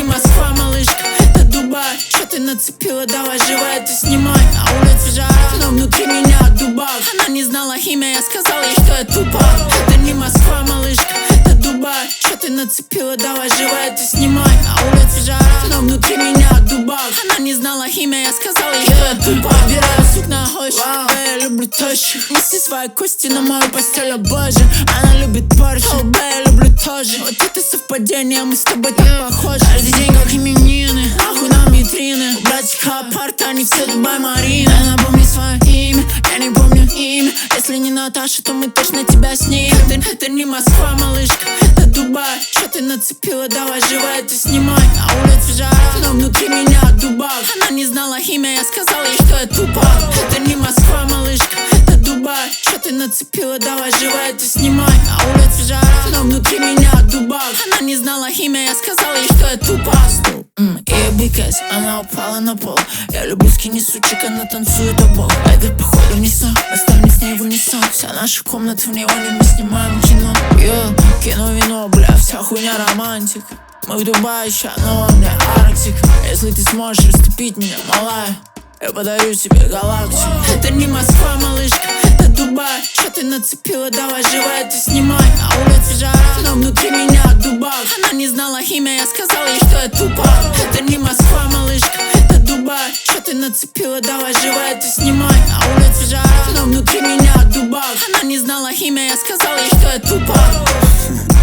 Москва, малышка, это Дубай. Что ты нацепила, давай живо это снимай. На улице жара, но внутри меня дубак. Она не знала имя, я сказал ей, что я тупак. Это не Москва, малышка, это Дубай. Что ты нацепила, давай живо это снимай. На улице жара, но внутри меня дубак. Она не знала имя, я сказал ей, что я тупак. Убираю сукна гощи, я люблю тощих. Неси свои кости на мою постель, о боже. Она любит Порш, я люблю тоже. Вот это совпадение, мы с тобой так похожи. Каждый день как именины, нахуй нам витрины. У братика апарт, они все Дубай, Марина. Напомни свое имя, я не помню имя. Если не Наташа, то мы точно тебя снимем. Это не Москва, малышка, это Дубай. Что ты нацепила, давай живо это снимай. На улице жара, но внутри меня дубак. Она не знала имя, я сказал ей, что я тупак. Это не Москва, малышка, это Дубай. Что ты нацепила, давай живо это снимай. На улице жара, но внутри меня дубак. Она не знала имя, я сказал ей, что я тупак. И бикес, она упала на пол. Я люблю скини сучек, она танцует обох. Это походу не сон, оставим с ней в унисон. Вся наша комната в неоне, мы снимаем кино. Кино, вино, бля, вся хуйня романтик. Мы в Дубае ща, но во мне Арктик. Если ты сможешь расступить меня, малая, я подарю тебе галактику. Это не Москва, малышка, это Дубай. Что ты нацепила, давай живо это снимай. На улице жара, но внутри меня дубак. Она не знала имя, я сказал ей, что я тупак. Это не Москва, малышка, это Дубай. Что ты нацепила, давай живо это снимай. На улице жара, но внутри меня дубак. Она не знала имя, я сказал ей, что я тупак.